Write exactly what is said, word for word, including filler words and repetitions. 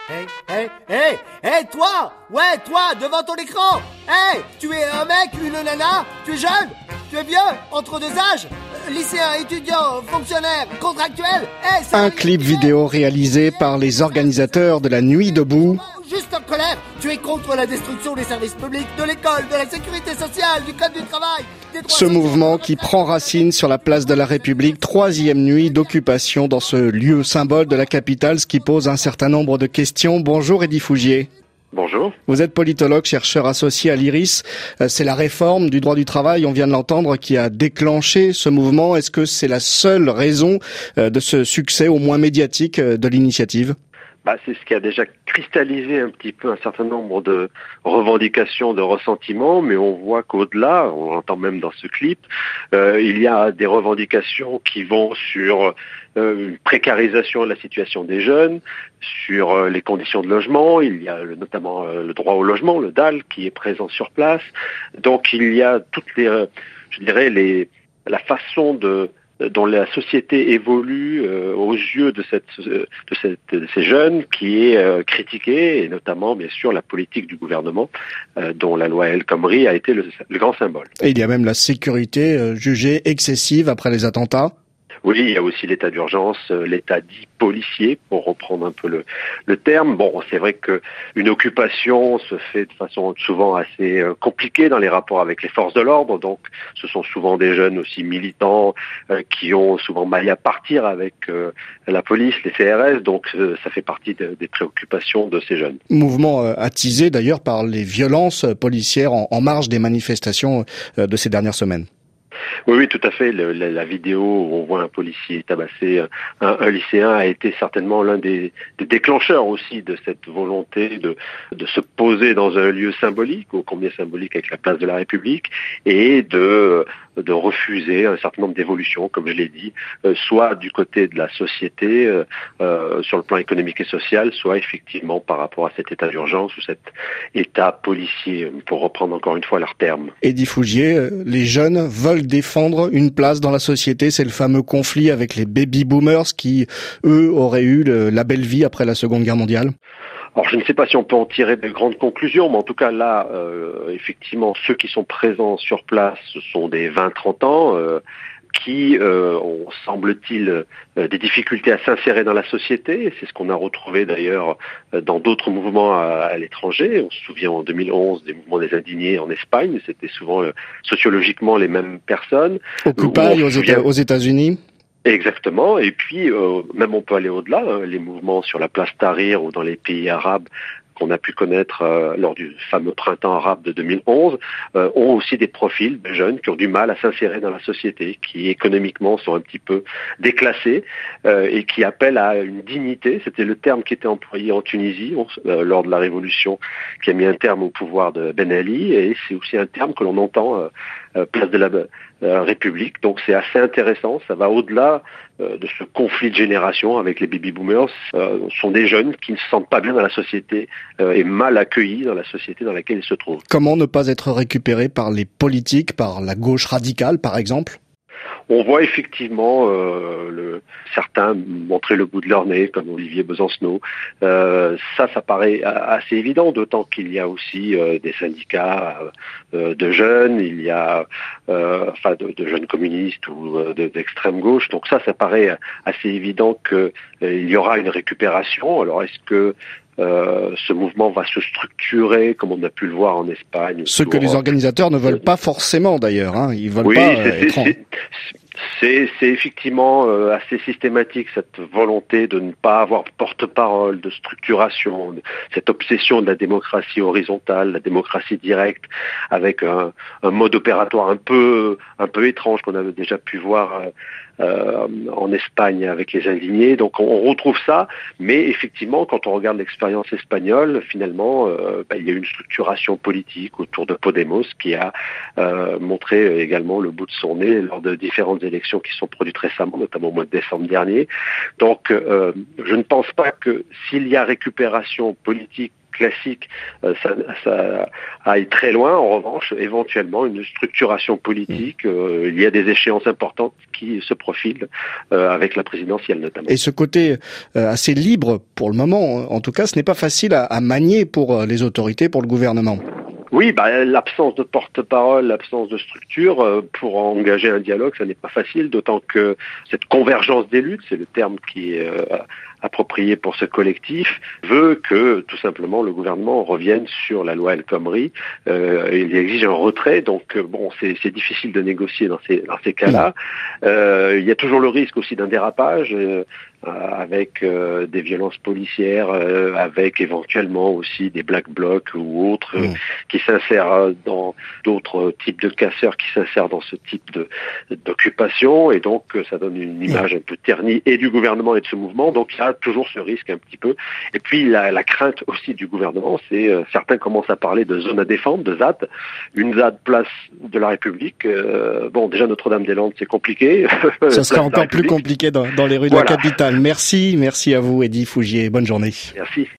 Hey, hey, hey, hey, toi! Ouais, toi, devant ton écran! Hey, tu es un mec, une nana? Tu es jeune? Tu es vieux? Entre deux âges? Euh, lycéen, étudiant, fonctionnaire, contractuel? Hey, c'est un clip vidéo réalisé par les organisateurs de la Nuit debout. Juste en colère, tu es contre la destruction des services publics, de l'école, de la sécurité sociale, du code du travail. Ce mouvement qui prend racine sur la place de la République, troisième nuit d'occupation dans ce lieu symbole de la capitale, ce qui pose un certain nombre de questions. Bonjour Eddy Fougier. Bonjour. Vous êtes politologue, chercheur associé à l'IRIS. C'est la réforme du droit du travail, on vient de l'entendre, qui a déclenché ce mouvement. Est-ce que c'est la seule raison de ce succès, au moins médiatique, de l'initiative ? Bah, c'est ce qui a déjà cristallisé un petit peu un certain nombre de revendications, de ressentiments, mais on voit qu'au-delà, on l'entend même dans ce clip, euh, il y a des revendications qui vont sur euh, une précarisation de la situation des jeunes, sur euh, les conditions de logement, il y a le, notamment euh, le droit au logement, le D A L, qui est présent sur place. Donc il y a toutes les, euh, je dirais, les, la façon de dont la société évolue euh, aux yeux de, cette, de, cette, de ces jeunes, qui est euh, critiquée, et notamment, bien sûr, la politique du gouvernement, euh, dont la loi El Khomri a été le, le grand symbole. Et il y a même la sécurité euh, jugée excessive après les attentats. Oui, il y a aussi l'état d'urgence, l'état dit policier, pour reprendre un peu le, le terme. Bon, c'est vrai que une occupation se fait de façon souvent assez compliquée dans les rapports avec les forces de l'ordre. Donc, ce sont souvent des jeunes aussi militants euh, qui ont souvent maille à partir avec euh, la police, les C R S. Donc, euh, ça fait partie de, des préoccupations de ces jeunes. Mouvement euh, attisé d'ailleurs par les violences policières en, en marge des manifestations euh, de ces dernières semaines. Oui, oui, tout à fait. Le, la, la vidéo où on voit un policier tabasser un, un lycéen a été certainement l'un des, des déclencheurs aussi de cette volonté de, de se poser dans un lieu symbolique, ô combien symbolique avec la place de la République, et de, de refuser un certain nombre d'évolutions, comme je l'ai dit, euh, soit du côté de la société, euh, euh, sur le plan économique et social, soit effectivement par rapport à cet état d'urgence ou cet état policier, pour reprendre encore une fois leur terme. Eddy Fougier, les jeunes veulent défendre une place dans la société. C'est le fameux conflit avec les baby-boomers qui, eux, auraient eu le, la belle vie après la Seconde Guerre mondiale. Alors je ne sais pas si on peut en tirer de grandes conclusions, mais en tout cas là, euh, effectivement, ceux qui sont présents sur place, ce sont des vingt à trente ans, euh, qui euh, ont, semble-t-il, euh, des difficultés à s'insérer dans la société. Et c'est ce qu'on a retrouvé d'ailleurs euh, dans d'autres mouvements à, à l'étranger. On se souvient en deux mille onze des mouvements des indignés en Espagne. C'était souvent euh, sociologiquement les mêmes personnes. Occupy aux, souvient... aux États-Unis. Exactement, et puis euh, même on peut aller au-delà, hein, les mouvements sur la place Tahrir ou dans les pays arabes qu'on a pu connaître euh, lors du fameux printemps arabe de deux mille onze, euh, ont aussi des profils de jeunes qui ont du mal à s'insérer dans la société, qui économiquement sont un petit peu déclassés euh, et qui appellent à une dignité. C'était le terme qui était employé en Tunisie euh, lors de la révolution qui a mis un terme au pouvoir de Ben Ali, et c'est aussi un terme que l'on entend euh, euh, place de la euh, République. Donc c'est assez intéressant, ça va au-delà euh, de ce conflit de génération avec les baby-boomers. Euh, ce sont des jeunes qui ne se sentent pas bien dans la société euh, et mal accueillis dans la société dans laquelle ils se trouvent. Comment ne pas être récupéré par les politiques, par la gauche radicale par exemple ? On voit effectivement euh, le, certains montrer le bout de leur nez, comme Olivier Besancenot. Euh, ça, ça paraît assez évident, d'autant qu'il y a aussi euh, des syndicats euh, de jeunes, il y a euh, enfin de, de jeunes communistes ou euh, de, d'extrême gauche. Donc ça, ça paraît assez évident qu'il euh, y aura une récupération. Alors est-ce que Euh, ce mouvement va se structurer comme on a pu le voir en Espagne. Ce que les organisateurs ne veulent pas forcément d'ailleurs, hein. Ils veulent oui, pas c'est, être en... c'est, c'est, c'est effectivement euh, assez systématique, cette volonté de ne pas avoir porte-parole, de structuration, de, cette obsession de la démocratie horizontale, la démocratie directe, avec un, un mode opératoire un peu, un peu étrange qu'on avait déjà pu voir euh, Euh, en Espagne avec les indignés. Donc on, on retrouve ça, mais effectivement quand on regarde l'expérience espagnole, finalement euh, bah, il y a une structuration politique autour de Podemos qui a euh, montré également le bout de son nez lors de différentes élections qui sont produites récemment, notamment au mois de décembre dernier. Donc euh, je ne pense pas que s'il y a récupération politique classique, euh, ça, ça aille très loin. En revanche, éventuellement, une structuration politique, euh, il y a des échéances importantes qui se profilent euh, avec la présidentielle notamment. Et ce côté euh, assez libre pour le moment, en tout cas, ce n'est pas facile à, à manier pour les autorités, pour le gouvernement. Oui, bah, l'absence de porte-parole, l'absence de structure, euh, pour engager un dialogue, ça n'est pas facile, d'autant que cette convergence des luttes, c'est le terme qui est euh, approprié pour ce collectif, veut que tout simplement le gouvernement revienne sur la loi El Khomri. Euh, il exige un retrait, donc bon, c'est, c'est difficile de négocier dans ces, dans ces cas-là. Euh, il y a toujours le risque aussi d'un dérapage. Euh, avec euh, des violences policières, euh, avec éventuellement aussi des black blocs ou autres euh, mmh. qui s'insèrent dans d'autres types de casseurs qui s'insèrent dans ce type de d'occupation, et donc ça donne une image mmh. un peu ternie et du gouvernement et de ce mouvement. Donc il y a toujours ce risque un petit peu. Et puis la, la crainte aussi du gouvernement, c'est euh, certains commencent à parler de zone à défendre, de Z A D, une Z A D place de la République. Euh, bon, déjà Notre-Dame-des-Landes, c'est compliqué. Ça sera encore plus compliqué dans, dans les rues voilà. de la capitale. Merci, merci à vous, Eddy Fougier. Bonne journée. Merci.